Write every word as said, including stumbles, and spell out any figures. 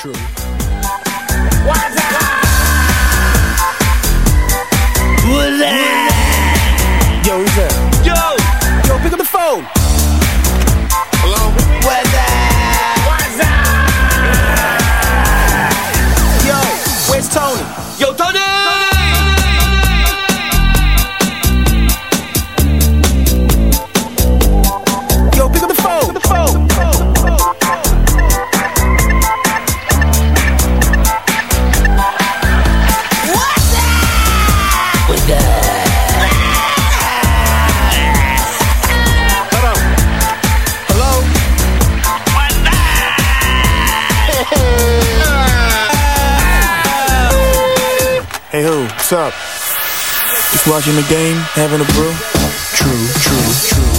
true. What's up? What's that? Yo, who's that? Yo! Yo, pick up the phone. Hello? What's that? What's up? Yo, where's Tony? Yo, Tony! Yo, pick up the phone. Pick up the phone. What's up? What's that? Hold on. Hello? What's up? Hey, who? What's up? Just watching the game, having a brew? True, true, true.